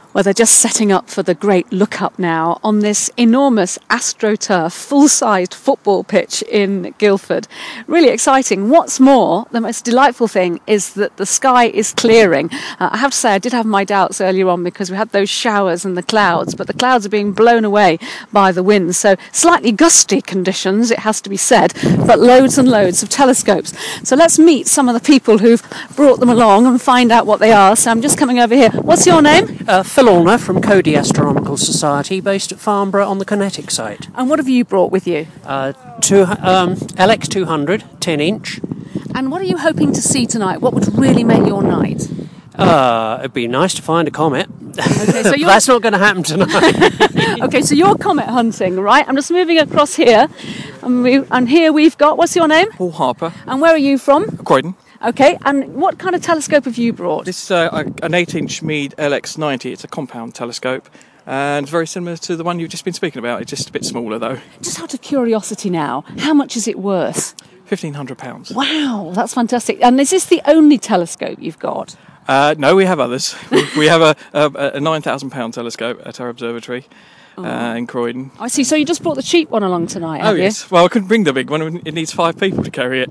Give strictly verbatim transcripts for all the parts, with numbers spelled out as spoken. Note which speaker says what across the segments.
Speaker 1: Well, they're just setting up for the great look-up now on this enormous AstroTurf full-sized football pitch in Guildford. Really exciting. What's more, the most delightful thing is that the sky is clearing. Uh, I have to say, I did have my doubts earlier on because we had those showers and the clouds, but the clouds are being blown away by the wind. So slightly gusty conditions, it has to be said, but loads and loads of telescopes. So let's meet some of the people who've brought them along and find out what they are. So I'm just coming over here. What's your name?
Speaker 2: Uh, Phil Allner from Cody Astronomical Society, based at Farnborough on the Kinetic site.
Speaker 1: And what have you brought with you?
Speaker 2: Uh, two, um, L X two hundred, ten inch.
Speaker 1: And what are you hoping to see tonight? What would really make your night?
Speaker 2: Uh, it'd be nice to find a comet.
Speaker 1: Okay, so
Speaker 2: that's not going to happen tonight.
Speaker 1: Okay, so you're comet hunting, right? I'm just moving across here. And, we, and here we've got, what's your name?
Speaker 3: Paul Harper.
Speaker 1: And where are you from?
Speaker 3: Croydon.
Speaker 1: Okay, and what kind of telescope have you brought?
Speaker 3: This is uh, an eight inch Meade L X ninety. It's a compound telescope and very similar to the one you've just been speaking about. It's just a bit smaller though.
Speaker 1: Just out of curiosity now, how much is it worth?
Speaker 3: fifteen hundred pounds.
Speaker 1: Wow, that's fantastic. And is this the only telescope you've got?
Speaker 3: Uh, no, we have others. we, we have a, a, a nine thousand pound telescope at our observatory.
Speaker 1: Oh.
Speaker 3: Uh, in Croydon.
Speaker 1: I see. So you just brought the cheap one along tonight, have
Speaker 3: oh,
Speaker 1: you?
Speaker 3: yes. Well, I couldn't bring the big one. It needs five people to carry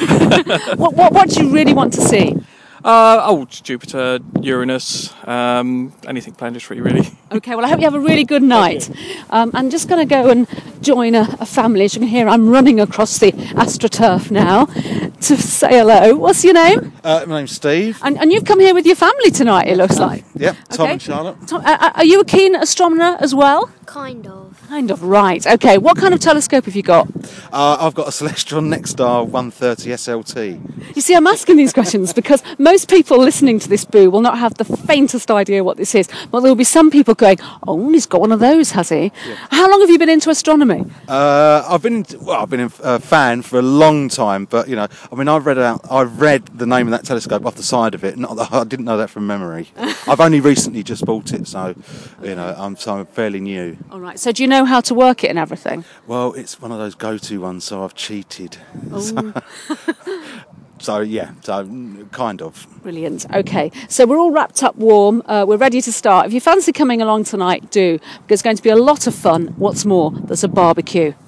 Speaker 3: it.
Speaker 1: what, what, what do you really want to see?
Speaker 3: Uh, oh, Jupiter, Uranus, um, anything planetary, really.
Speaker 1: Okay, well, I hope you have a really good night. Um, I'm just going to go and join a, a family. As you can hear, I'm running across the AstroTurf now to say hello. What's your name?
Speaker 4: Uh, my name's Steve.
Speaker 1: And, and you've come here with your family tonight, it looks like.
Speaker 4: Yep, Tom
Speaker 1: Okay.
Speaker 4: and Charlotte.
Speaker 1: Tom, uh, are you a keen astronomer as well?
Speaker 5: Kind of.
Speaker 1: Kind of, right. Okay, what kind of telescope have you got?
Speaker 4: Uh, I've got a Celestron Nexstar one thirty S L T.
Speaker 1: You see, I'm asking these questions because most people listening to this boo will not have the faintest idea what this is. But there will be some people going, oh, he's got one of those, has he?
Speaker 4: Yeah.
Speaker 1: How long have you been into astronomy?
Speaker 4: Uh, I've been well, I've been a uh, fan for a long time, but you know, I mean, I read out, I read the name of that telescope off the side of it. Not that I didn't know that from memory. I've only recently just bought it, so you know, I'm so I'm fairly new.
Speaker 1: All right. So do you know how to work it and everything?
Speaker 4: Well, it's one of those go-to ones, so I've cheated.
Speaker 1: Oh.
Speaker 4: So, so yeah, so kind of.
Speaker 1: Brilliant. Okay, so we're all wrapped up warm. Uh, we're ready to start. If you fancy coming along tonight, do, because it's going to be a lot of fun. What's more, there's a barbecue.